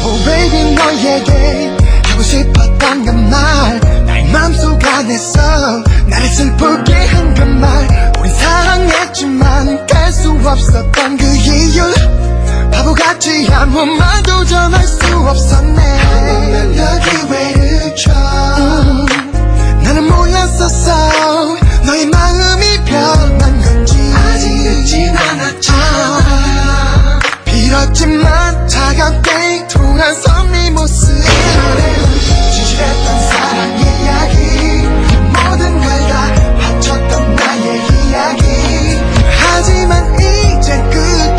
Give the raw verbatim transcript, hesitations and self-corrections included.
Oh baby 너에게 하고 싶었던 그 말 나의 맘속 안에서 나를 슬프게 한 그 말 우린 사랑했지만 갈 수 없었던 그 이유 바보같이 아무 말도 전할 수 없었네 한 번만 더 기회를 줘 음, 나는 몰랐었어 너의 마음이 변한 건지 아직 늦진 않았잖아 빌었지만 차갑게 돌아선 네 모습 진실했던 사랑 이야기 모든 걸 다 바쳤던 나의 이야기 하지만 이젠 끝